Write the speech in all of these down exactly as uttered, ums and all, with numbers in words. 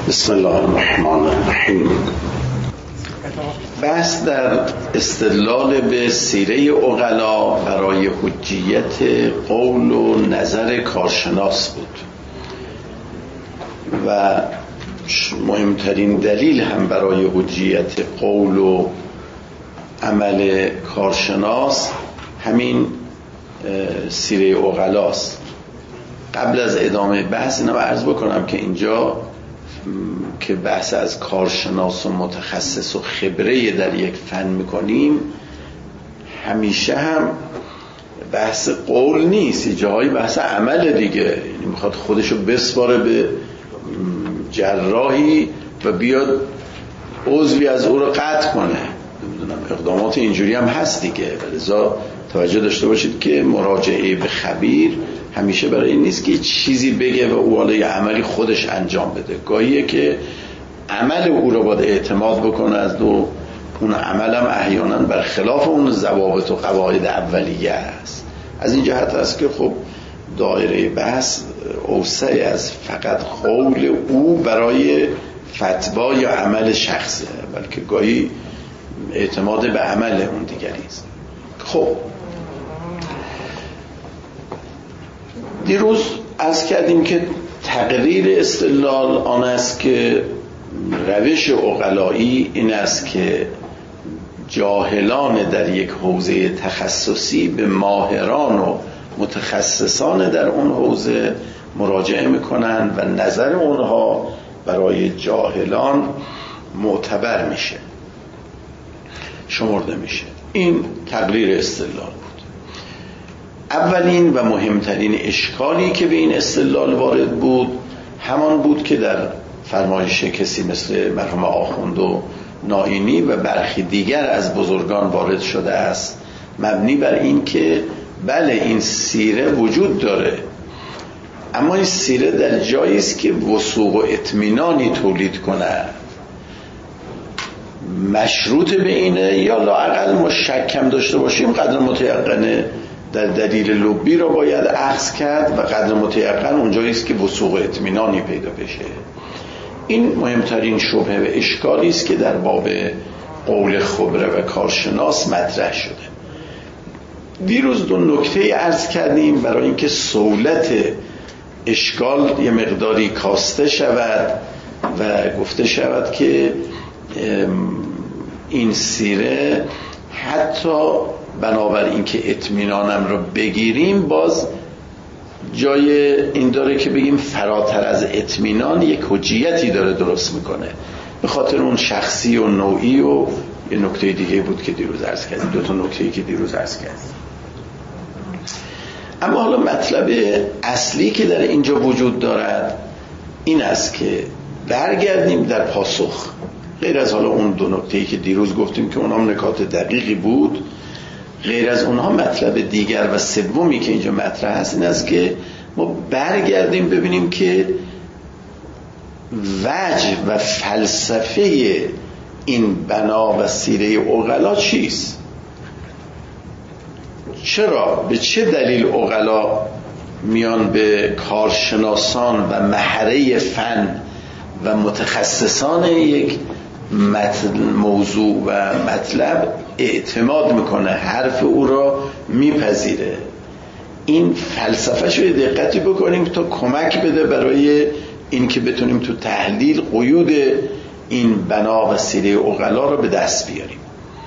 بسم الله الرحمن الرحیم. بحث در استدلال به سیره عقلا برای حجیت قول و نظر کارشناس بود و مهمترین دلیل هم برای حجیت قول و عمل کارشناس همین سیره عقلاست. قبل از ادامه بحث اینو عرض بکنم که اینجا که بحث از کارشناس و متخصص و خبره در یک فن میکنیم همیشه هم بحث قول نیست، یه جاهای بحث عمل دیگه، یعنی میخواد خودشو بسپاره به جراحی و بیاد عضوی از او رو قطع کنه، نمیدونم اقدامات اینجوری هم هست دیگه. لذا توجه داشته باشید که مراجعه به خبیر همیشه برای این نیست که چیزی بگه و او حالا یه عملی خودش انجام بده. گاهیه که عمل او رو باید اعتماد بکنه از دو اون عمل هم احیانا بر خلاف اون ضوابط و قواعد اولیه است. از این جهت است که خب دایره بحث اوسع از فقط قول او برای فتوا یا عمل شخصه، بلکه گاهی اعتماد به عمل اون دیگری است. خب دیروز عرض کردیم که تقریر استدلال آن است که روش عقلایی این است که جاهلان در یک حوزه تخصصی به ماهران و متخصصان در اون حوزه مراجعه میکنن و نظر اونها برای جاهلان معتبر میشه، شمرده میشه. این تقریر استدلال بود. اولین و مهمترین اشکالی که به این استدلال وارد بود همان بود که در فرمایش کسی مثل مرحوم آخوند و نائینی و برخی دیگر از بزرگان وارد شده است، مبنی بر این که بله این سیره وجود داره، اما این سیره در جایی است که وثوق و اطمینانی تولید کنه، مشروط به اینه یا لااقل ما شک کم داشته باشیم قدر متیقنه در دلیل لبی رو باید اخذ کرد و قدر متیقن اونجایی است که وثوق و اطمینانی پیدا بشه. این مهمترین شبهه و اشکالی است که در باب قول خبره و کارشناس مطرح شده. دیروز دو نکته عرض کردیم برای اینکه سهولت اشکال یه مقداری کاسته شود و گفته شود که این سیره حتی بنابر اینکه اطمینانم رو بگیریم باز جای این داره که بگیم فراتر از اطمینان یک حجیتی داره درست میکنه، به خاطر اون شخصی و نوعی و یه نکته دیگه بود که دیروز عرض کردیم، دو تا نکته‌ای که دیروز عرض کردیم. اما حالا مطلب اصلی که در اینجا وجود دارد این است که برگردیم در پاسخ، غیر از حالا اون دو نکته‌ای که دیروز گفتیم که اونها نکات دقیقی بود، غیر از اونها مطلب دیگر و سومی که اینجا مطرح هست این است که ما برگردیم ببینیم که وجه و فلسفه این بنا و سیره عقلا چیست؟ چرا به چه دلیل عقلا میان به کارشناسان و محره فن و متخصصان یک موضوع و مطلب اعتماد میکنه، حرف او را میپذیره؟ این فلسفه شو دقتی بکنیم تا کمک بده برای این که بتونیم تو تحلیل قیود این بنا و سیره عقلا را به دست بیاریم.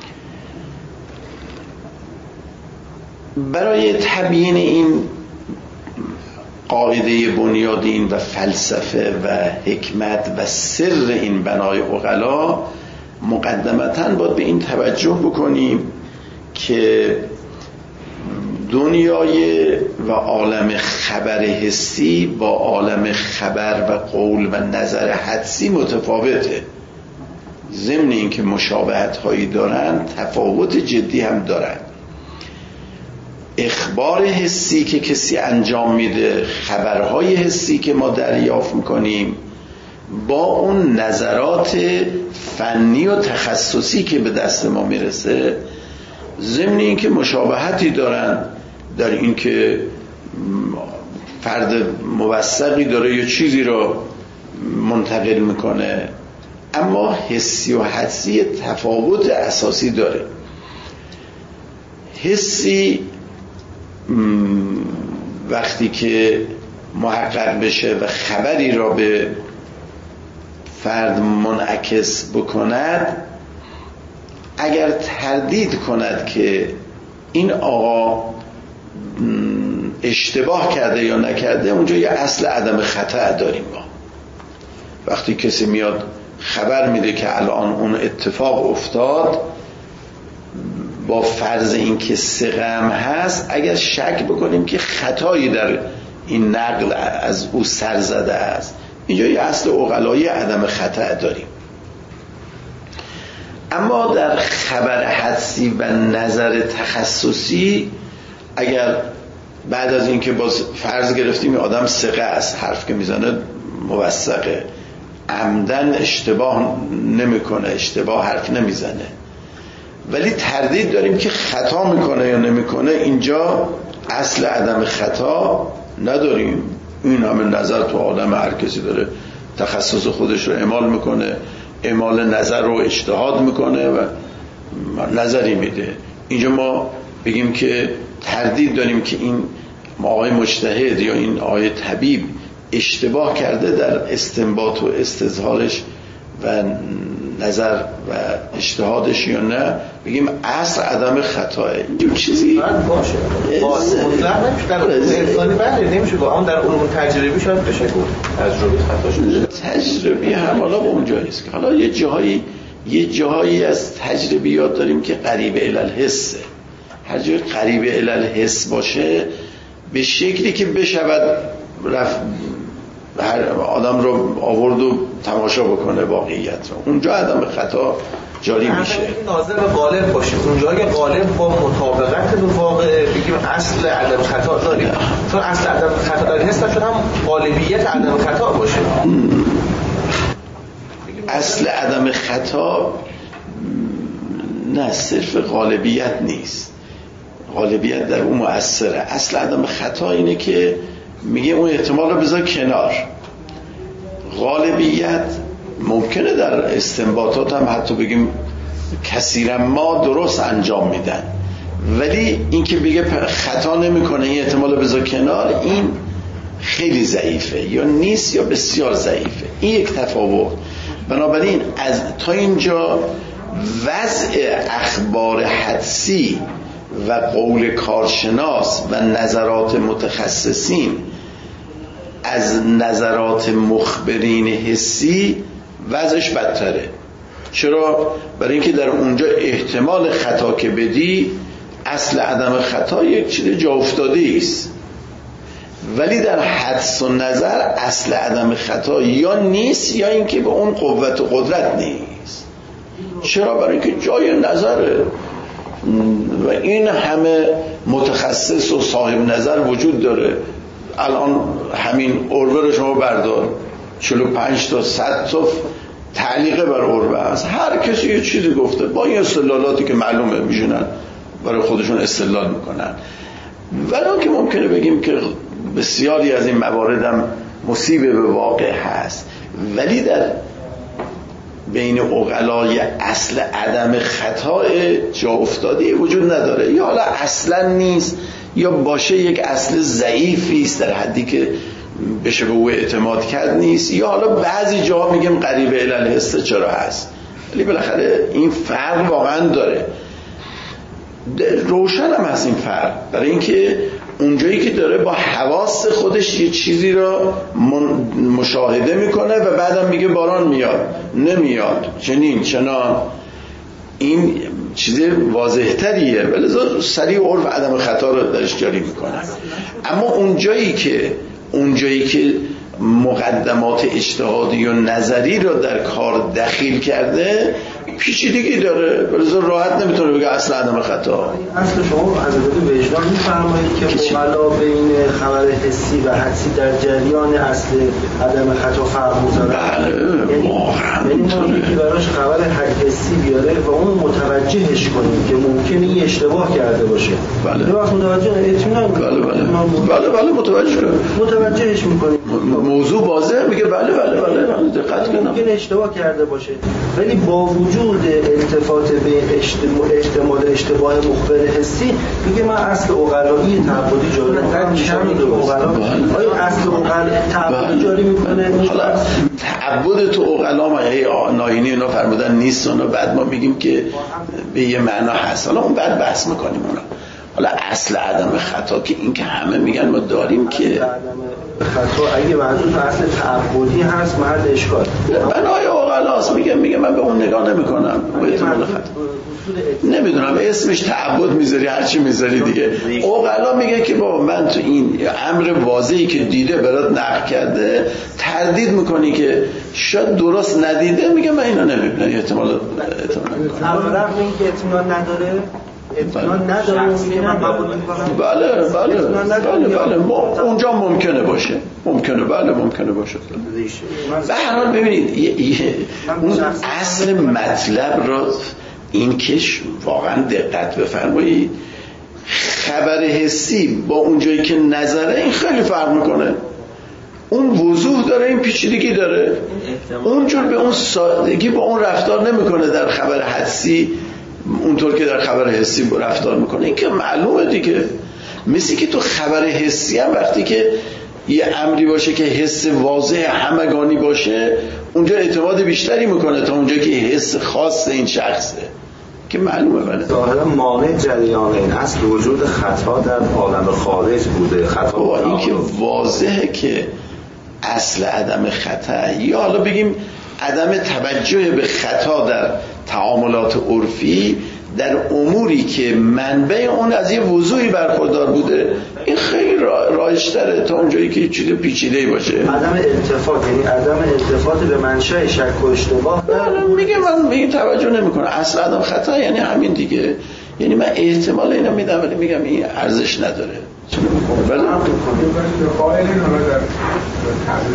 برای تبیین این قاعده بنیادین و فلسفه و حکمت و سر این بنای عقلا مقدمتاً باید به این توجه بکنیم که دنیای و عالم خبر حسی با عالم خبر و قول و نظر حدسی متفاوته. ضمن این که مشابهت هایی دارن تفاوت جدی هم دارن. اخبار حسی که کسی انجام میده، خبرهای حسی که ما دریافت میکنیم با اون نظرات فنی و تخصصی که به دست ما میرسه، ضمن این که مشابهتی دارن در این که فرد موثقی داره یا چیزی رو منتقل میکنه، اما حسی و حدسی تفاوت اساسی داره. حسی وقتی که محقق بشه و خبری را به فرد منعکس بکند، اگر تردید کند که این آقا اشتباه کرده یا نکرده، اونجا یه اصل عدم خطا داریم ما. وقتی کسی میاد خبر میده که الان اون اتفاق افتاد، با فرض این که ثقه هم هست، اگر شک بکنیم که خطایی در این نقل از او سر زده است، اینجا یه اصل عقلایی عدم خطا داریم. اما در خبر حدسی و نظر تخصصی، اگر بعد از اینکه باز فرض گرفتیم آدم ثقه است، حرف که میزنه موثقه، عمدن اشتباه نمیکنه، اشتباه حرف نمیزنه، ولی تردید داریم که خطا میکنه یا نمیکنه، اینجا اصل عدم خطا نداریم. این همه نظر تو آدم، هر کسی داره تخصص خودش رو اعمال میکنه، اعمال نظر رو اجتهاد میکنه و نظری میده. اینجا ما بگیم که تردید داریم که این آقای مجتهد یا این آقای طبیب اشتباه کرده در استنباط و استظهارش و نظر و اجتهادش یا نه، بگیم اصل عدم خطاه. اینجور چیزی باشه مطلق نمیشه در انسانی، بله نمیشه با اون در علوم تجربی شاید بشه گفت تجربی خطا شده. تجربی هم حالا به اون جاییست که حالا یه جایی یه جایی از تجربیات داریم که قریب الی الحسه. هر جای قریب الی الحس باشه، به شکلی که بشود رفت هر آدم رو آورد و تماشا بکنه واقعیت رو، اونجا عدم خطا جاری میشه. ناظر به غالب باشه، اونجا که غالب با مطابقت به واقع بگیم اصل عدم خطا داریم، چون اصل عدم خطا داریم هست چون هم غالبیت عدم خطا باشه. اصل عدم خطا نه، صرف غالبیت نیست، غالبیت در اون مؤثره. اصل عدم خطا اینه که میگه اون احتمال رو بذار کنار. غالبیت ممکنه در استنباطات هم حتی بگیم کثیرا ما درست انجام میدن، ولی این که بگه خطا نمیکنه این احتمال رو بذار کنار، این خیلی ضعیفه، یا نیست یا بسیار ضعیفه. این یک تفاوت. بنابراین از تا اینجا وضع اخبار حدسی و قول کارشناس و نظرات متخصصین از نظرات مخبرین حسی وضعش بدتره. چرا؟ برای اینکه در اونجا احتمال خطا که بدی، اصل عدم خطا یک چیز جا افتاده است، ولی در حدس و نظر اصل عدم خطا یا نیست یا اینکه به اون قوت و قدرت نیست. چرا؟ برای اینکه جای نظره و این همه متخصص و صاحب نظر وجود داره. الان همین عربه رو شما بردار، چهل و پنج تا صد تا تعلیق بر عربه هست، هر کسی یه چیزی گفته با این استدلالاتی که معلومه میشونن برای خودشون استدلال میکنن. ولی که ممکنه بگیم که بسیاری از این موارد هم مصیبه به واقع هست، ولی در بین عقلای اصل عدم خطا جا افتاده وجود نداره، یا حالا اصلا نیست یا باشه یک اصل ضعیفی است در حدی که بشه به او اعتماد کرد نیست، یا حالا بعضی جاها میگم قریب الی الحس چرا هست، ولی بالاخره این فرق واقعا داره. روشن هم هست این فرق، برای اینکه اونجایی که داره با حواس خودش یه چیزی رو مشاهده میکنه و بعدم میگه باران میاد نمیاد چنین چنان، این چیز واضح تریه، ولی سریع عرف عدم خطا رو درش جاری میکنه. اما اونجایی که اونجایی که مقدمات اجتهادی و نظری رو در کار دخیل کرده، پیچیدگی داره، ولی راحت نمیتونه بگه اصل عدم خطا. اصل شما حضرت وجدان میفرمایید که مقالا بین خبر حسی و حدسی در جریان اصل عدم خطا فرق میذاره. بله واقعا اینطوره که براش خبر حسی بیاره و اون متوجهش کنیم که ممکنه این اشتباه کرده باشه. بله. یه وقت متوجه اطمینان بله بله. بله بله متوجه کنیم. متوجهش میکنیم. موضوع واضحه میگه بله بله بله دقت کنم ممکن اشتباه کرده باشه، ولی با وجود التفات به احتمال اشتباه مخبر حسی میگه من اصل عقلایی تعبدی جاری میکنم. آیا اصل عقل تعبدی جاری میکنه؟ حالا تعبد تو عقلا ما هی ناینی اینا فرمودن نیست، اونا بعد ما میگیم که به یه معنا هست، حالا اون بعد بحث میکنیم اونا. حالا اصل عدم خطا که این که همه میگن ما داریم که اصل عدم خطا اگه منظور اصل تعبدی هست محل اشکال بنای عقلاست. میگم میگم من به اون نگاه نمیکنم احتمال خطا نمیدونم اسمش تعبد میذاری هرچی میذاری دیگه. عقلا میگه که بابا من تو این امر واضحی که دیده برات نقل کرده تردید میکنی که شاید درست ندیده، میگم من اینا نمیبینم احتمال احتمال نمیکنم رغم اینکه اطمینان نداره اطمینان نداره میگه من قبول میکنم. بله بله بله بله اونجا ممکنه باشه، ممکنه بله ممکنه باشه. به هر حال ببینید اون اصل مطلب را این که واقعا دقت بفرمایید، خبر حسی با اونجایی که نظره این خیلی فرق میکنه. اون وضوح داره، این پیچیدگی داره، اونجور به اون سادگی با اون رفتار نمیکنه در خبر حسی اونطور که در خبر حسی رفتار میکنه. این که معلومه دیگه. مثل که تو خبر حسی هم وقتی که یه امری باشه که حس واضح همگانی باشه اونجا اعتماد بیشتری میکنه تا اونجا که حس خاص این شخصه که معلومه. بله ظاهرا مانع جریان این اصل وجود خطا در عالم خارج بوده. خطا با این که واضحه که اصل عدم خطا یا حالا بگیم عدم توجه به خطا در تعاملات عرفی در اموری که منبع اون از یه وضوحی برخوردار بوده، این خیلی رایج‌تره تا اونجایی که چیز پیچیده‌ای باشه. عدم التفات یعنی عدم التفات به منشأ شک و اشتباه. میگه من به این توجه نمی‌کنم. اصل عدم خطا یعنی همین دیگه. یعنی من احتمال اینا میدم ولی میگم این ارزش نداره. چون ولی قائل حالا در تعریف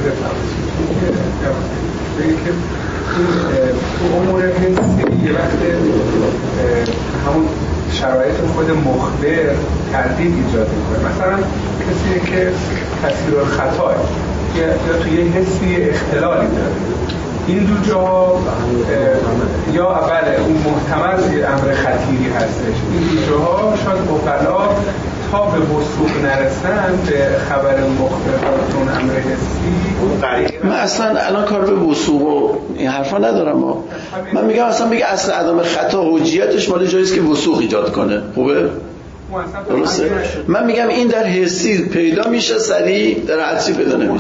که تو امور حسی یه وقت همون شرایط خود مخبر تردید ایجاد میکنه. مثلا کسی که کثیر الخطا یا توی یه حسی اختلالی داره، این دو جاها یا اول اون محتمل یه امر خطیری هستش، این دو جاها شاید عقلا تا به وثوق نرسن به خبر مخبراتون امر حسی. من اصلا الان کار به وثوق و این حرفا ندارم. ما من میگم اصلا بگه اصل عدم خطا حجیتش مال جاییست که وثوق ایجاد کنه. خوبه؟ درسته؟ من میگم این در حسی پیدا میشه، سریع در حدسی پیدا نمیشه.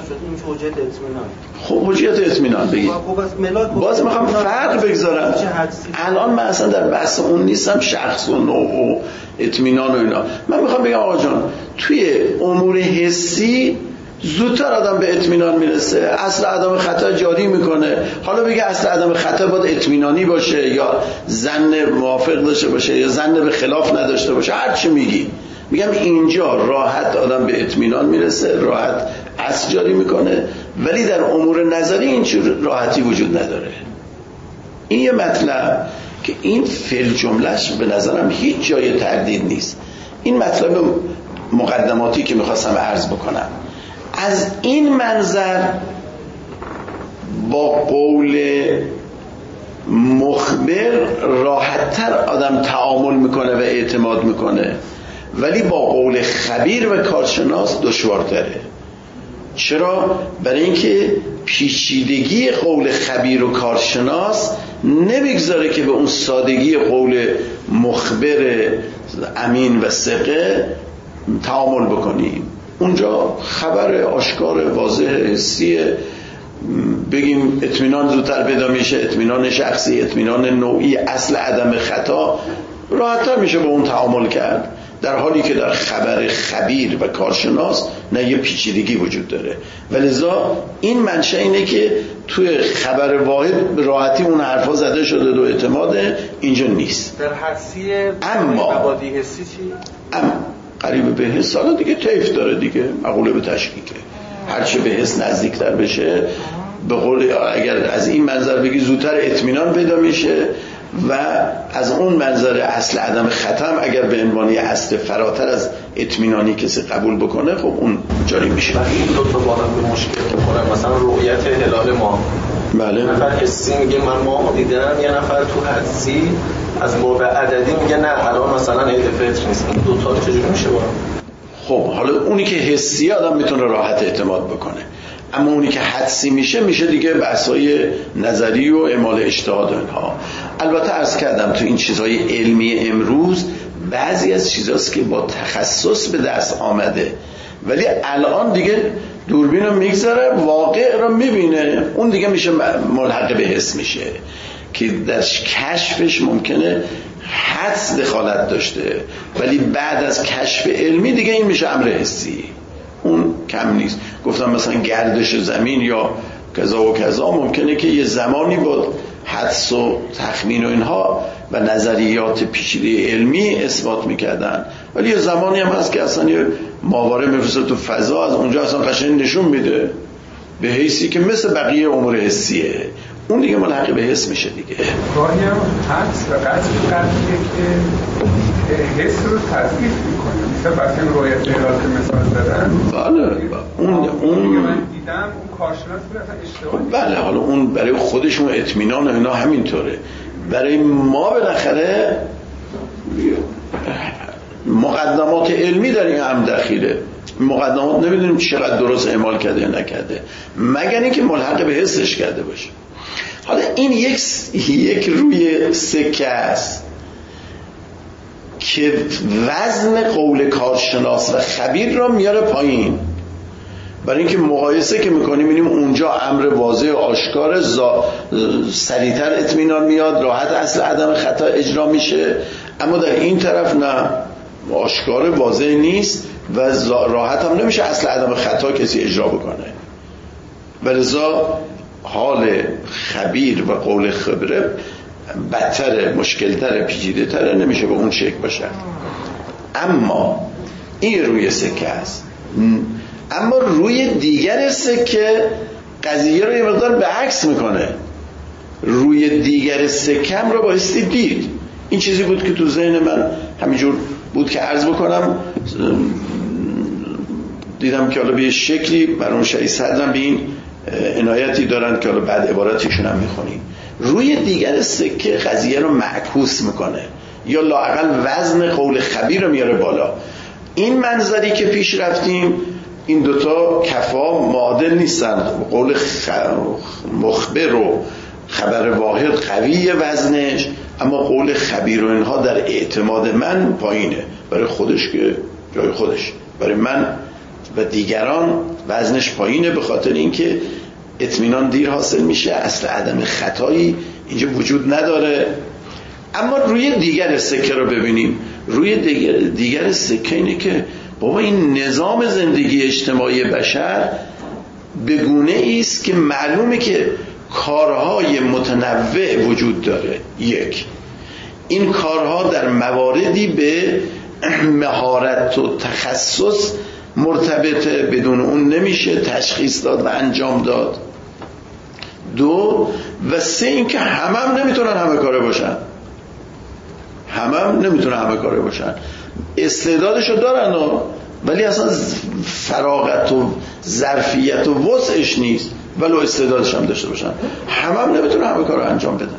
خب حجیت اطمینان بگید. باز میخوام فرق بگذارم. الان من اصلا در بحث اون نیستم، شخص و نوع و اطمینان و اینا. من میخوام بگم آقا جان توی امور حسی زودتر آدم به اطمینان میرسه، اصل عدم خطا جاری میکنه. حالا بگه اصل عدم خطا باید اطمینانی باشه یا ظن موافق داشته باشه یا ظن به خلاف نداشته باشه، هر چی میگی. میگم اینجا راحت آدم به اطمینان میرسه، راحت اصل جاری میکنه، ولی در امور نظری این راحتی وجود نداره. این یه مطلب که این فعل جملهش به نظرم هیچ جای تردید نیست. این مطلب مقدماتی که میخواستم عرض بکنم از این منظر با قول مخبر راحت‌تر آدم تعامل میکنه و اعتماد میکنه، ولی با قول خبیر و کارشناس دشوارتره. چرا؟ برای اینکه پیچیدگی قول خبیر و کارشناس نمیگذاره که به اون سادگی قول مخبر امین و ثقه تعامل بکنیم. اونجا خبر آشکار واضح حسیه، بگیم اطمینان زودتر پیدا میشه، اطمینان شخصی، اطمینان نوعی، اصل عدم خطا راحت‌تر میشه با اون تعامل کرد، در حالی که در خبر خبیر و کارشناس نه، یه پیچیدگی وجود داره. ولذا این منشأ اینه که توی خبر واحد به راحتی اون حرفا زده شده و اعتماد اینجا نیست. در حسی اما مبادی حسی چی؟ اما قریب به حس حالا دیگه طیف داره دیگه، مقوله به تشکیکه، هرچه به حس نزدیکتر بشه به قول اگر از این منظر بگی زودتر اطمینان پیدا میشه، و از اون منظر اصل عدم خطا اگر به عنوان اصل فراتر از اطمینانی کسی قبول بکنه، خب اون جاری میشه. این دو تا با هم به مشکل میخورن. مثلا رؤیت هلال ماه، بله، نفر حسی میگه من ماه دیدم، یه نفر تو حدسی از باب عددی میگه نه الان مثلا عید فطر نیست. این دو تا چجوری میشه با هم؟ خب حالا اونی که حسی آدم میتونه راحت اعتماد بکنه، اما اونی که حدسی میشه میشه دیگه بحثای نظری و اعمال اجتهاد اینها. البته عرض کردم تو این چیزهای علمی امروز بعضی از چیزاست که با تخصص به دست آمده، ولی الان دیگه دوربین رو میگذاره واقع رو میبینه، اون دیگه میشه ملحق به حس میشه که در کشفش ممکنه حدس دخالت داشته، ولی بعد از کشف علمی دیگه این میشه امر حسی، اون کم نیست. گفتم مثلا گردش زمین یا کذا و کذا ممکنه که یه زمانی با حدس و تخمین و اینها و نظریات پیچیده علمی اثبات میکردن، ولی یه زمانی هم هست که اصلا یه ماهواره میفرسته تو فضا، از اونجا اصلا قشنگ نشون میده به حسی که مثل بقیه امور حسیه، اون دیگه ملحق به حس میشه دیگه. گاهی هم حدس و قطع قطعیه که حس رو تضعیف میکنه، مثل وقتی رویت هلال که مثال زدن. بله اون اون من دیدم اون کارشناس بود اصلا اشتباه. بله حالا اون برای خودشون اطمینان و اینا همینطوره، برای ما بالاخره مقدمات علمی در این هم دخیله. مقدمات نمیدونیم چقدر درست اعمال کرده یا نکرده، مگر اینکه ملحق به حسش کرده باشه. حالا این یک یک روی سکه است که وزن قول کارشناس و خبیر را میاره پایین، برای اینکه مقایسه که میکنیم میبینیم اونجا امر واضح و آشکار، سریعتر اطمینان میاد، راحت اصل عدم خطا اجرا میشه، اما در این طرف نه، آشکار واضح نیست و راحت هم نمیشه اصل عدم خطا کسی اجرا بکنه، ولذا حال خبیر و قول خبره بدتره، مشکلتره، پیچیده تره، نمیشه به اون شکل باشه. اما این روی سکه است. اما روی دیگر سکه قضیه رو یه مقدار به عکس میکنه. روی دیگر سکم رو بایستی دید. این چیزی بود که تو ذهن من همینجور بود که عرض بکنم، دیدم که حالا به شکلی برای شیخ صدرم به این عنایتی دارن که حالا بعد عباراتشون هم میخونیم. روی دیگر سکه قضیه رو معکوس میکنه یا لااقل وزن قول خبیر رو میاره بالا. این منظری که پیش رفتیم این دوتا کفا معادل نیستن، قول خ... مخبر و خبر واحد قویه وزنش، اما قول خبیر و اینها در اعتماد من پایینه، برای خودش که جای خودش، برای من و دیگران وزنش پایینه، به خاطر اینکه اطمینان دیر حاصل میشه، اصل عدم خطایی اینجا وجود نداره. اما روی دیگر سکه رو ببینیم. روی دیگر, دیگر سکه اینه که بابا این نظام زندگی اجتماعی بشر به گونه است که معلومه که کارهای متنوع وجود داره. یک، این کارها در مواردی به مهارت و تخصص مرتبطه، بدون اون نمیشه تشخیص داد و انجام داد. دو و سه، این که همه هم نمیتونن همه کاره باشن، همه هم نمیتونن همه کاره باشن، استعدادشو دارن و ولی اصلا فراغت و ظرفیت و وسعش نیست، ولو استعدادش هم داشته باشن، همه هم نمیتونن همه کار رو انجام بدن.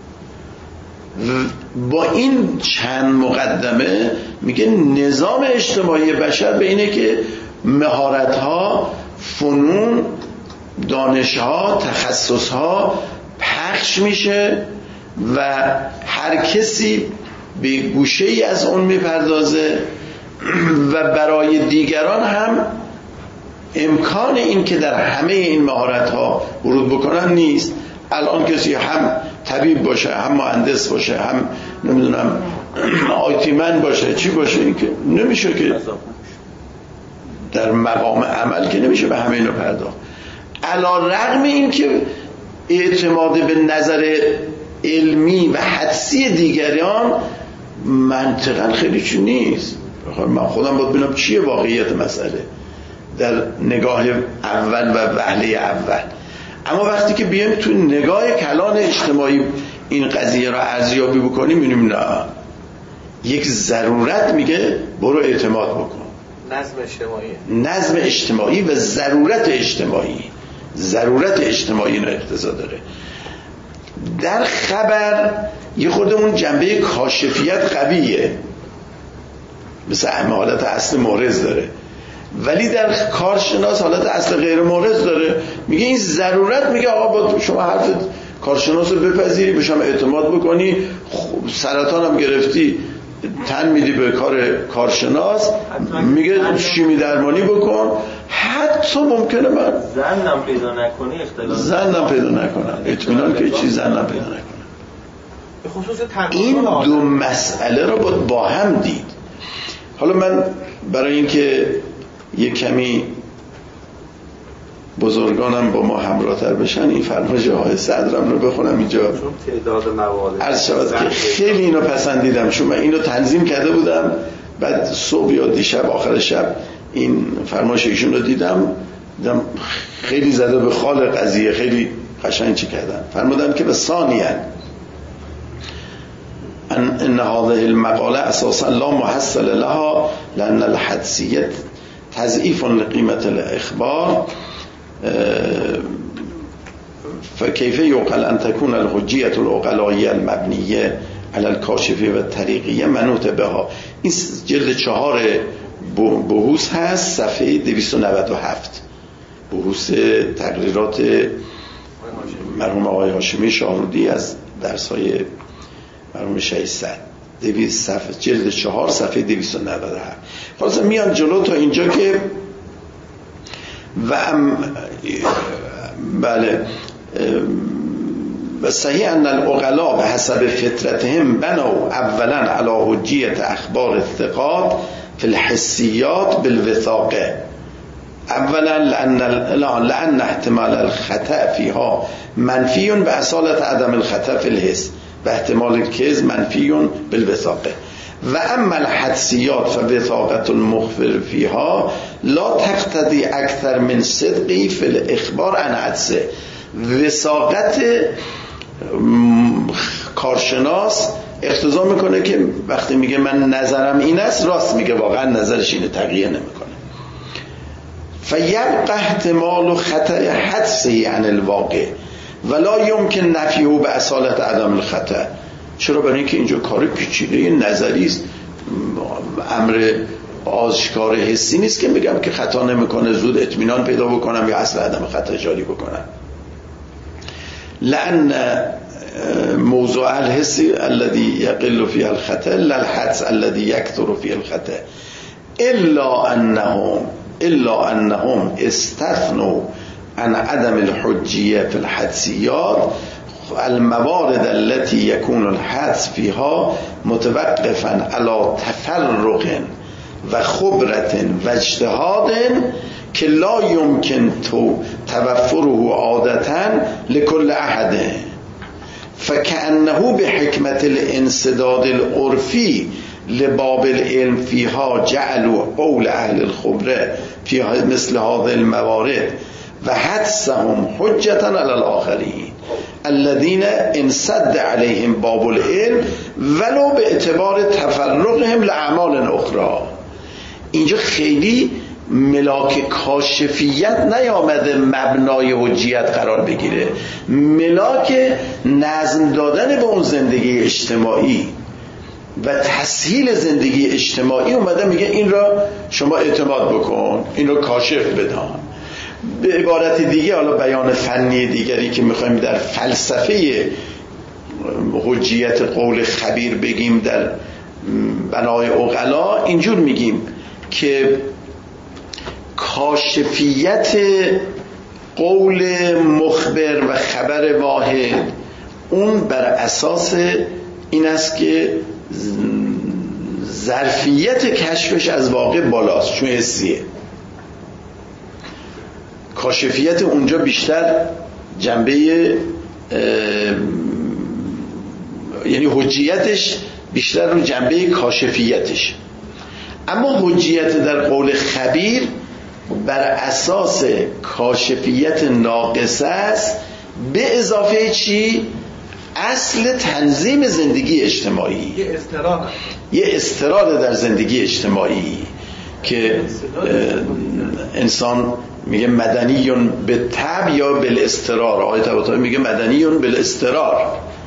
با این چند مقدمه میگه نظام اجتماعی بشر به اینه که مهارت‌ها، فنون، دانش‌ها، تخصص‌ها پخش میشه و هر کسی به گوشه‌ای از اون میپردازه و برای دیگران هم امکان این که در همه این مهارت‌ها ورود بکنن نیست. الان کسی هم طبیب باشه، هم مهندس باشه، هم نمیدونم آیتی من باشه، چی باشه، این که نمیشه که در مقام عمل که نمیشه به همه اینو پرداخت. علی رغم این که اعتماد به نظر علمی و حدسی دیگران منطقا خیلی چی نیست. من خودم باید ببینم چیه واقعیت مسئله در نگاه اول و وهله اول. اما وقتی که بیایم تو نگاه کلان اجتماعی این قضیه را ارزیابی بکنیم می‌بینیم نه، یک ضرورت میگه برو اعتماد بکن. نظم اجتماعی نظم اجتماعی و ضرورت اجتماعی ضرورت اجتماعی اینو اقتضا داره. در خبر یه خود اون جنبه کاشفیت قویه، مثل همه حالت اصل مورز داره، ولی در کارشناس حالت اصل غیر مورز داره. میگه این ضرورت، میگه آقا با شما حرف کارشناس رو بپذیری، به شما اعتماد بکنی، سرطان هم گرفتی تن میدی به کار کارشناس، میگه شیمی درمانی بکن، حتی ممکنه من زنم پیدا نکنی اختلاف زنم پیدا نکنم، اطمینان که چیز زنم پیدا نکنم. به خصوص این دو مسئله رو باید با هم دید. حالا من برای اینکه یک کمی بزرگانم با ما همراه‌تر بشن این فرمایش آقای صدرم رو بخونم اینجا، چون تعداد موارد عرض شود که خیلی اینو پسندیدم، چون من اینو تنظیم کرده بودم، بعد صبح یا دیشب آخر شب این فرمایش ایشون رو دیدم، دیدم خیلی زده به خال قضیه، خیلی قشنگ چی کردن. فرمودن که به ثانیاً ان ان هذه المقاله اساسا لا محصل لها لان الحدسیت تضعیف لقیمت الاخبار فكيف يعقل ان تكون الحجيه العقلائيه المبنيه على الكاشفه و الطریقیه منوط بها. این جلد چهار بحوث هست، صفحه دویست و نود و هفت، بحوث تقریرات مرحوم آقای هاشمی شاهرودی از درس‌های مرحوم شهید صدر، دویست صفحه، جلد چهار صفحه دویست و نود و هفت. خلاص میان جلو تا اینجا که و ام بله و صحیح ان العقلاء به حسب فطرتهم بنوا اولا على حجیت اخبار الثقات فی الحسیات بالوثاقه، اولا لان لان احتمال الخطأ فيها منفی به اصالت عدم الخطأ فی الحس و احتمال الكذب منفی بالوثاقه، و اما الحدسیات فوثاقت المخبر فيها لا تقتضی اکثر من صدقی فی الاخبار عن حدسه. وثاقت کارشناس اقتضا میکنه که وقتی میگه من نظرم این است راست میگه، واقعا نظرش اینه، تغییر نمیکنه. فیبقى احتمال خطأ حدسه عن الواقع ولا يمكن نفیه به اصالت عدم الخطأ. چرا؟ برای اینکه اینجا کار پیچیده نظری است، امر آشکار حسی نیست که میگم که خطا نمیکنه زود اطمینان پیدا بکنم یا اصل عدم خطا جاری بکنم. لأن موضوع الحسی الذي يقل فيه الخطأ لا الحدس الذي يكثر فيه الخطأ الا انهم الا انهم استثنوا عن عدم الحجیه في الحدسیات الموارد التي يكون الحدس فيها متوقفا على تفرق و خبرة و اجتهاد که لا يمكن تو توفره عادتا لكل احد فكأنه بحكمة الانسداد العرفي لباب العلم فيها جعلوا قول اهل الخبره فيها مثل هذه الموارد و حدسهم حجة على الآخرين الذين انسد عليهم باب العلم ولو به اعتبار تفرقهم لأعمال اخرى. اینجا خیلی ملاک کاشفیت نیامده مبنای حجیت قرار بگیره، ملاک نظم دادن به اون زندگی اجتماعی و تسهیل زندگی اجتماعی اومده میگه این را شما اعتماد بکن، این را کاشف بدان. به عبارت دیگه، حالا بیان فنی دیگری که میخوایم در فلسفه حجیت قول خبیر بگیم در بنای عقلا، اینجور میگیم که کاشفیت قول مخبر و خبر واحد اون بر اساس این است که ظرفیت کشفش از واقع بالاست، چون حسیه. کاشفیت اونجا بیشتر جنبه یعنی حجیتش بیشتر رو جنبه کاشفیتش، اما حجیت در قول خبیر بر اساس کاشفیت ناقصه است به اضافه چی؟ اصل تنظیم زندگی اجتماعی، یه استرار یه استرار در زندگی اجتماعی که انسان میگه مدنیون به طبع یا بالاسترار. آیه طباطبایی میگه مدنیون بالاسترار.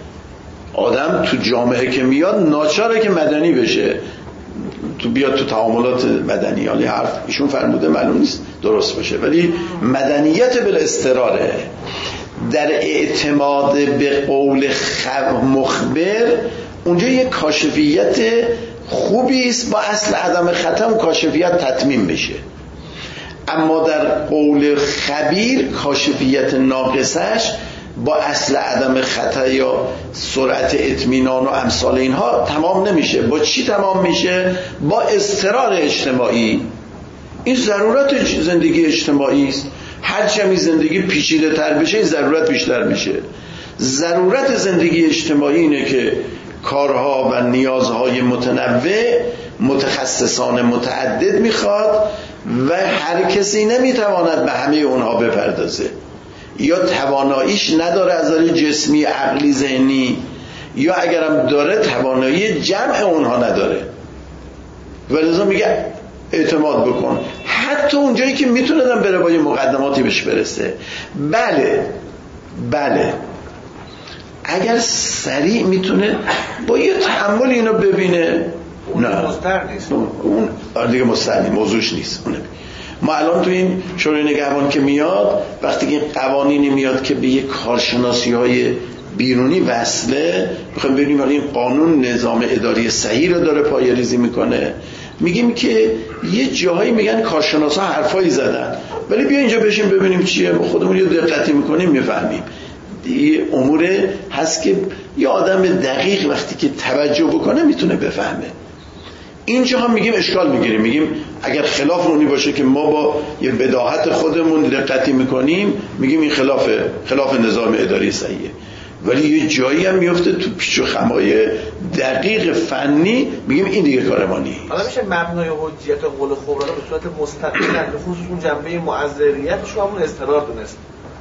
آدم تو جامعه که میاد ناچاره که مدنی بشه، تو بیاد تو تعاملات مدنی. حالی حرف ایشون فرموده معلوم نیست درست باشه، ولی مدنیت بالاستراره. در اعتماد به قول مخبر اونجا یک کاشفیت خوبی است، با اصل عدم خطا کاشفیت تتمیم بشه. اما در قول خبیر کاشفیت ناقصش با اصل عدم خطا یا سرعت اطمینان و امثال اینها تمام نمیشه. با چی تمام میشه؟ با اضطرار اجتماعی. این ضرورت زندگی اجتماعی است. هر چمی زندگی پیچیده تر بشه این ضرورت بیشتر میشه. ضرورت زندگی اجتماعی اینه که کارها و نیازهای متنوع متخصصان متعدد میخواد و هر کسی نمیتواند به همه اونها بپردازه، یا تواناییش نداره از نظر جسمی، عقلی، ذهنی، یا اگرم داره توانایی جمع اونها نداره. ولذا میگه اعتماد بکن، حتی اونجایی که میتونه دم بره با یه مقدماتی بهش برسه. بله بله اگر سریع میتونه با یه تحمل اینو ببینه، اون نه مستر نیست، اون دیگه مستر نیست، موضوعش نیست. اونه ما الان تو این شورای نگهبان که میاد، وقتی که قوانینی میاد که به یک کارشناسی های بیرونی وصله، میخوایم ببینیم این قانون نظام اداری صحیح رو داره پایه ریزی میکنه، میگیم که یه جاهایی میگن کارشناسا حرفایی زدن، ولی بیا اینجا بشیم ببینیم چیه، خودمون یه دقتی میکنیم میفهمیم. یه امور هست که یه آدم دقیق وقتی که توجه بکنه میتونه بفهمه. اینجا هم میگیم اشکال میگیریم، میگیم اگر خلاف اونی باشه که ما با یه بداهت خودمون دقتی میکنیم، میگیم این خلاف خلاف نظام اداری صحیحه. ولی یه جایی هم میفته تو پیچ و خمای دقیق فنی، میگیم این دیگه کار ما نیست. حالا میشه مبنای حجیت قول خبرا به صورت مستقل به خصوص اون جنبه معذریتش رو همون استقرار دونست؟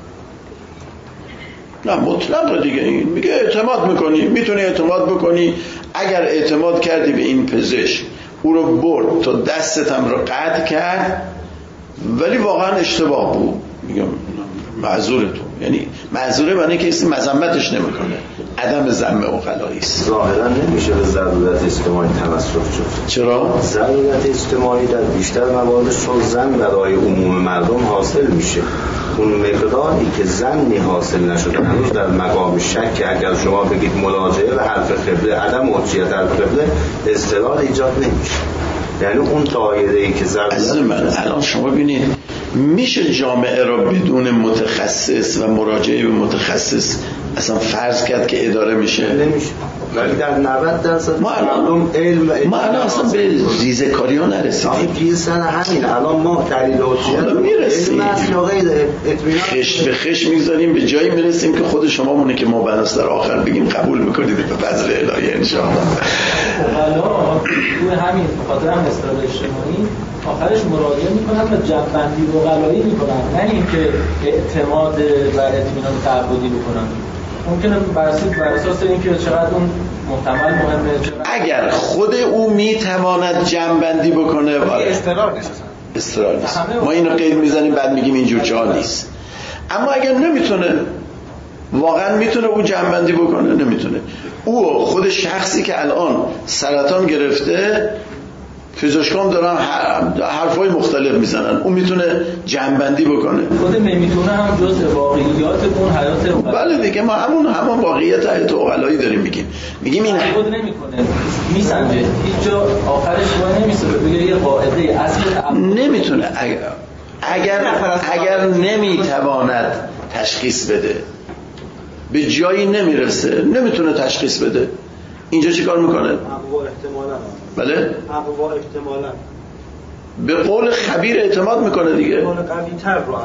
نه مطلق دیگه. این میگه اعتماد میکنی، میتونی اعتماد بکنی. اگر اعتماد کردی به این پزشک، او رو برد تا دستت هم رو قطع کرد ولی واقعا اشتباه بود، میگم معذور تو، یعنی معذوره معنی که کسی مذمتش نمیکنه، عدم ذم عقلایی است. ظاهرا نمیشه به ضرورت اجتماعی تمسک شد. چرا؟ ضرورت اجتماعی در بیشتر موارد چون زن برای عموم مردم حاصل میشه، اون مقداری که زنی حاصل نشده هنوز در مقام شک که اگر شما بگید مراجعه به حرف قبله، عدم حجیت حرف قبله، اضطرار ایجاد نمیشه. یعنی اون دایره‌ای که ضرورت از من الان شما ببینید میشه جامعه را بدون متخصص و مراجعه به متخصص اصلا فرض کرد که اداره میشه؟ نمیشه. ولی در نود درصد ما الان علم ما الان اصلا به ریزکاری ها نرسیدیم. گیر سر همین الان ما دلیل حجیت میرسیم، خش به خش میگذاریم، به جایی میرسیم که خود شما مونه که ما بناس در آخر بگیم قبول میکنید به فضل الهی انشاءالله. حالا توی همین خاطر هم استرار اجتماعی آخرش مراجعه میکنن و جنبندی وقلایی میکنن، نه اینکه اعتماد و اطمینان تعبدی بکنن. ممکنه بر اساس اینکه چقدر اون محتمل مهمه، اگر خود او میتواند جنبندی بکنه ولی استقرار نیست، استقرار نیست. ما اینو قید میزنیم بعد میگیم اینجور جا نیست. اما اگر نمیتونه، واقعا میتونه او جنبندی بکنه؟ نمیتونه. او خود شخصی که الان سرطان گرفته، پزشکان دارن حرفای مختلف میزنن، اون میتونه جنبندی بکنه؟ خود نمیتونه هم جزء واقعیات اون حیات اقلایی. بله دیگه، ما همون همون واقعیت حیات اقلایی داریم میگیم. میگیم این خود نمیکنه، میسنجه، هیچ جا آخرش وای نمیسه بگه یه قاعده اصل نمیتونه. اگر اگر, اگر نمیتواند تشخیص بده، به جایی نمیرسه، نمیتونه تشخیص بده، اینجا چی کار میکنه؟ احتمالاً. بله؟ اقوا احتمالاً. به قول خبیر اعتماد میکنه دیگه. قول قوی تر رو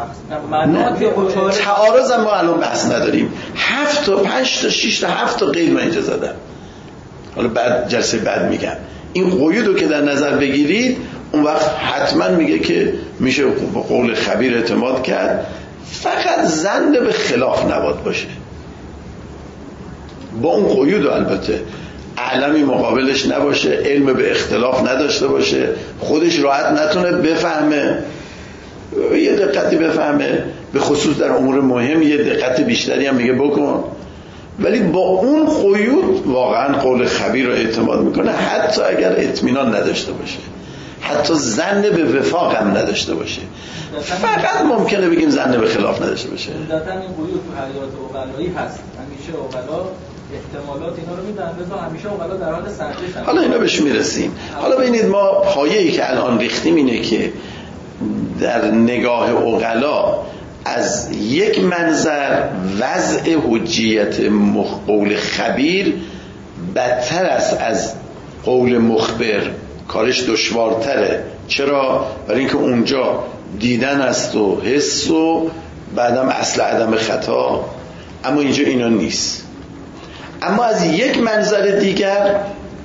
نه. تعارض هم ما الان بحث نداریم. هفت تا پنج تا شش تا هفت تا قید من اینجا زدم. حالا بعد جلسه بعد میگم. این قیود رو که در نظر بگیرید، اون وقت حتما میگه که میشه به قول خبیر اعتماد کرد، فقط ظن به خلاف نباید باشه. با اون قیود البته علمی مقابلش نباشه، علم به اختلاف نداشته باشه، خودش راحت نتونه بفهمه، یه دقتی بفهمه، به خصوص در امور مهم یه دقت بیشتری هم میگه بکن، ولی با اون قیود واقعا قول خبیر رو اعتماد میکنه، حتی اگر اطمینان نداشته باشه، حتی ظن به وفاق هم نداشته باشه، فقط ممکنه بگیم ظن به خلاف نداشته باشه. عمدتاً این قیود تو حیات عقلایی هست، همیشه عقلا احتمالات اینا رو میدن، بذار همیشه عقلا در حال سرچشن. حالا اینا بهش میرسیم. حالا ببینید ما پایه‌ای که الان ریختیم اینه که در نگاه عقلا از یک منظر وضع حجیت قول خبیر بدتر است از قول مخبر، کارش دشوارتره. چرا؟ برای اینکه اونجا دیدن است و حس و بعدم اصل عدم خطا، اما اینجا اینا نیست. اما از یک منظر دیگر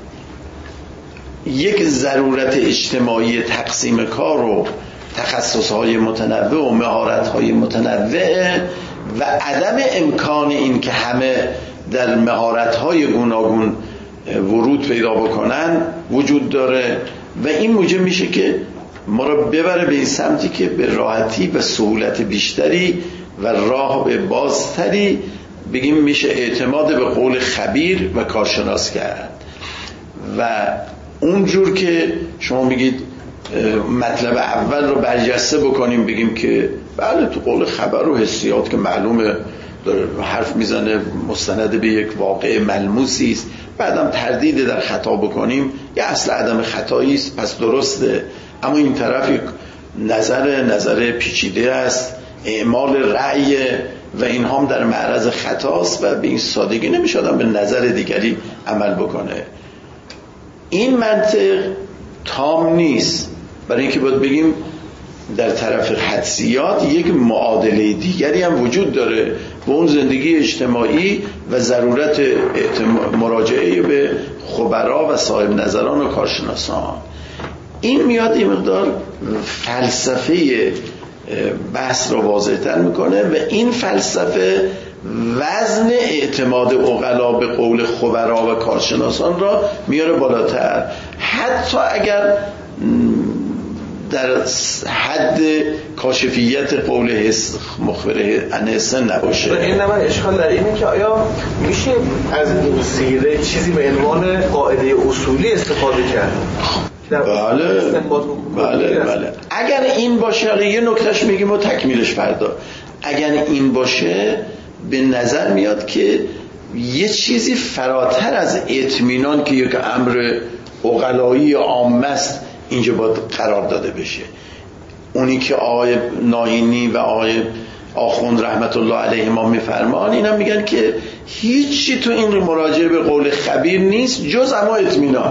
یک ضرورت اجتماعی تقسیم کار و تخصصهای متنوع و مهارتهای متنوع و عدم امکان این که همه در مهارتهای گوناگون ورود پیدا بکنن وجود داره و این موجب میشه که ما را ببره به این سمتی که به راحتی و سهولت بیشتری و راه به بازتری بگیم میشه اعتماد به قول خبیر و کارشناس کرد. و اونجور که شما میگید مطلب اول رو برجسته بکنیم، بگیم که بله تو قول خبر و حسیات که معلومه حرف میزنه مستند به یک واقع ملموسی است، بعدم تردید در خطا بکنیم یه اصل عدم خطایی است، پس درسته. اما این طرف یک نظر نظر پیچیده است، اعمال رأی و این هم در معرض خطاست و به این سادگی نمیشه آدم به نظر دیگری عمل بکنه. این منطق تام نیست، برای اینکه باید بگیم در طرف حدسیات یک معادله دیگری هم وجود داره و اون زندگی اجتماعی و ضرورت مراجعه به خبرا و صاحب نظران و کارشناسان. این میاد این مقدار فلسفه بحث رو واضح‌تر میکنه و این فلسفه وزن اعتماد عقلا به قول خبرا و کارشناسان را میاره بالاتر، حتی اگر در حد کاشفیت قول حس مخبر انسان نباشه. این نمه اشکال در اینه که آیا میشه از این سیره چیزی به عنوان قاعده اصولی استفاده کرد؟ بله بله بله. اگر این باشه، یه نکتهش میگیم و تکمیلش فردا، اگر این باشه به نظر میاد که یه چیزی فراتر از اطمینان که یک امر عقلایی عام است اینجا باید قرار داده بشه. اونی که آقای ناینی و آقای آخوند رحمت الله علیه ما میفرمان، اینا میگن که هیچی تو این مراجعه به قول خبیر نیست جز اما اطمینان.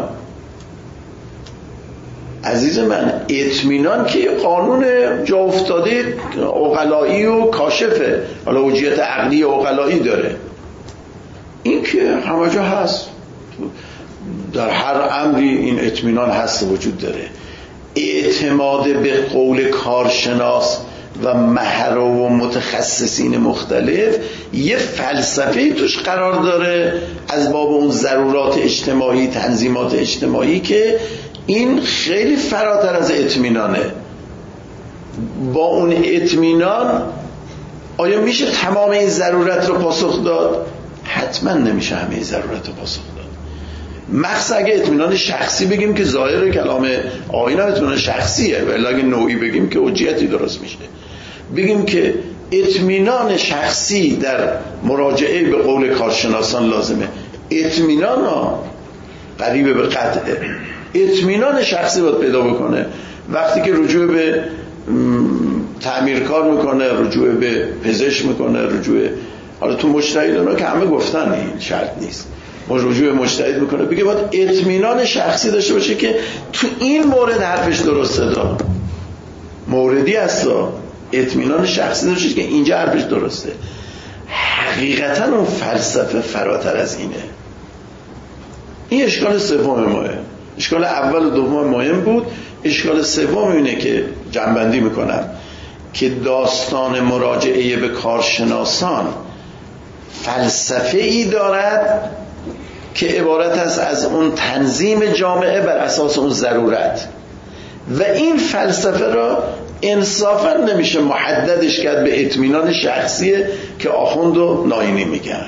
عزیز من، اطمینان که قانون جا افتاده عقلایی و کاشفه، حالا وجهت عقلی عقلایی داره، این که همه جا هست، در هر امری این اطمینان هست وجود داره. اعتماد به قول کارشناس و مهر و متخصصین مختلف یه فلسفه توش قرار داره از باب اون ضرورات اجتماعی، تنظیمات اجتماعی، که این خیلی فراتر از اطمینانه. با اون اطمینان آیا میشه تمام این ضرورت رو پاسخ داد؟ حتما نمیشه همه این ضرورت رو پاسخ داد. مخصوصا اگه اطمینان شخصی بگیم که ظاهر کلام آیین هم اطمینان شخصیه، ولی اگه نوعی بگیم که حجیتی درست میشه. بگیم که اطمینان شخصی در مراجعه به قول کارشناسان لازمه. اطمینان ها قریب به قطعه. اطمینان شخصی باید پیدا بکنه وقتی که رجوع به تعمیرکار میکنه، رجوع به پزشک میکنه، رجوع حالا تو مجتهدانا که همه گفتن این شرط نیست، ما رجوع مجتهد میکنه، بگه باید اطمینان شخصی داشته باشه که تو این مورد حرفش درسته، دا موردی هست، اطمینان شخصی داشته که اینجا حرفش درسته. حقیقتا اون فلسفه فراتر از اینه. این اشکال سوم ماه. اشکال اول و دوم مهم بود. اشکال سوم اینه که جنبندی میکنم که داستان مراجعه به کارشناسان فلسفه ای دارد که عبارت است از اون تنظیم جامعه بر اساس اون ضرورت، و این فلسفه را انصافا نمیشه محددش کرد به اطمینان شخصیه که آخوند و ناینی میگن.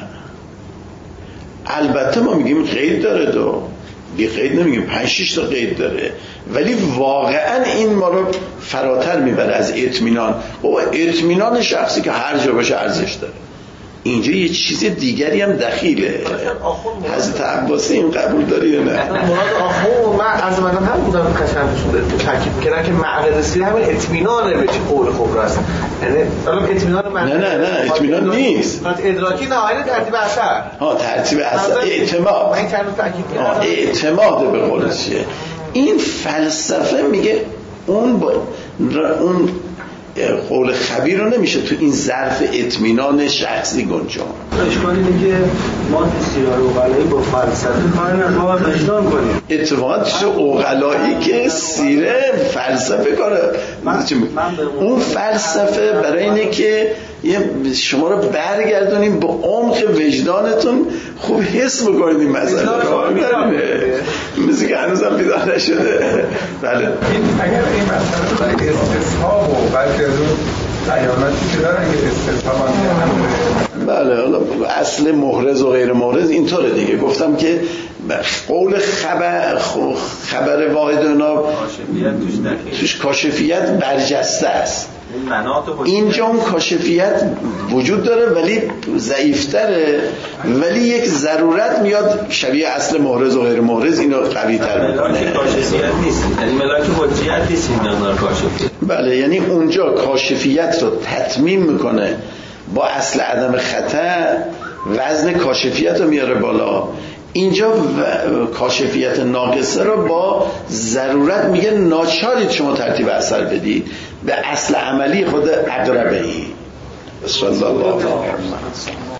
البته ما میگیم قید داره، دو بی قید نمیگیم، پنج شش تا قید داره، ولی واقعا این ما رو فراتر میبره از اطمینان. بابا اطمینان شخصی که هر جا باشه ارزش داره. اینجا یه چیز دیگری هم دخیله. حضرت عباسی این قبول داری یا نه؟ مراد آخوند من از من هم بودم کشم تاکید کردن که معقد رسیدگی همین اطمینانه به چه قول کبرا است. یعنی حالا اطمینان من نه نه نه اطمینان نیست. ادراکی نهایت ترتیب اثر. ها ترتیب اثر، اعتماد. من کردم تاکید کردم. اعتماد به قول چیه؟ این فلسفه میگه اون با اون قول خبیر رو نمیشه تو این ظرف اطمینان شخصی گنجان. اشکال اینه که ما سیرار اوغلایی با فلسفه کار نداریم، ما وجدان کنیم. اتفاقا چه اوغلایی که سیره فلسفه کاره. اون فلسفه برای اینه که شما رو برگردونیم به عمق وجدانتون، خوب حس بکنید این مسئله کار نداره. مثل که هنوزم بیدار نشده. بله. اگر این مسئله برای استصحاب و بلکه از اون بیاناتی که دارن که استصحاب هم بله، حالا اصل محرز و غیر محرز اینطوره دیگه. گفتم که قول خبر خبر واحد اونا توش کاشفیت برجسته است. اینجا اون کاشفیت وجود داره ولی ضعیفتره، ولی یک ضرورت میاد شبیه اصل محرز و غیر محرز اینو قوی تر میکنه. ملاک کاشفیت نیست، یعنی ملاک حجیت نیست این مقدار کاشفیت. بله، یعنی اونجا کاشفیت رو تتمیم میکنه با اصل عدم خطا، وزن کاشفیت رو میاره بالا. اینجا کاشفیت ناقصه رو با ضرورت میگه ناچارید شما ترتیب اثر بدید به اصل عملی خود اقربه ای. صلی الله علیه و سلم.